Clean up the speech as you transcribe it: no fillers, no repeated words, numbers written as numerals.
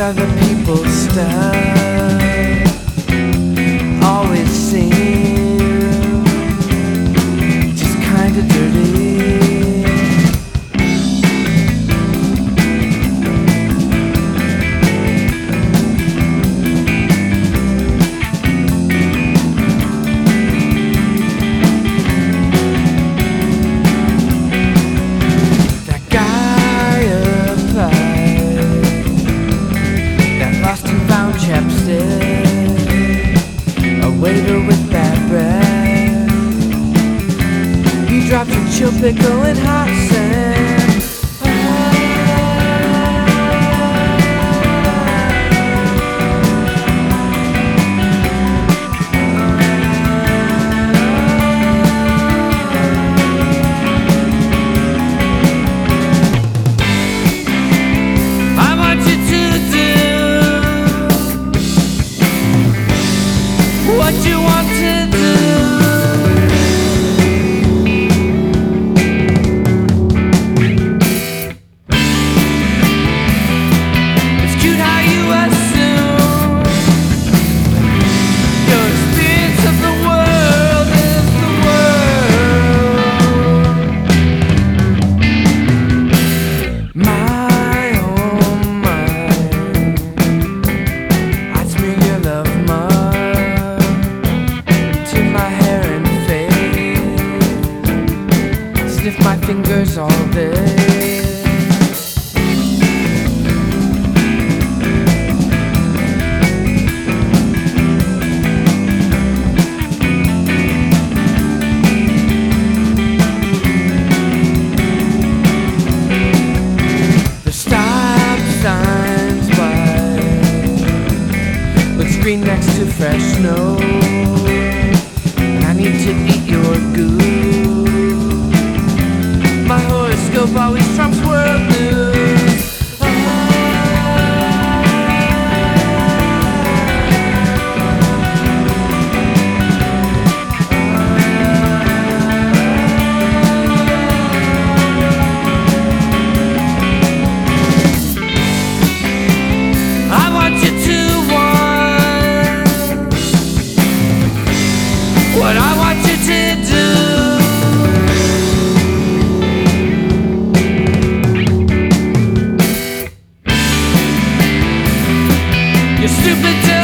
other people's stuff always seem just kinda dirty. A waiter with bad breath. He dropped a chill pickle in hot sand. I want you to do what you want to do. It's cute how you assume your experience of the world is the world. My oh my, I'd smear your love mud to my hair and face, sniff my fingers all day. The stop sign's white, looks green next to fresh snow. I need to eat your goo. My horoscope always trumps world news. I want you to want what I want you to do. You're stupid.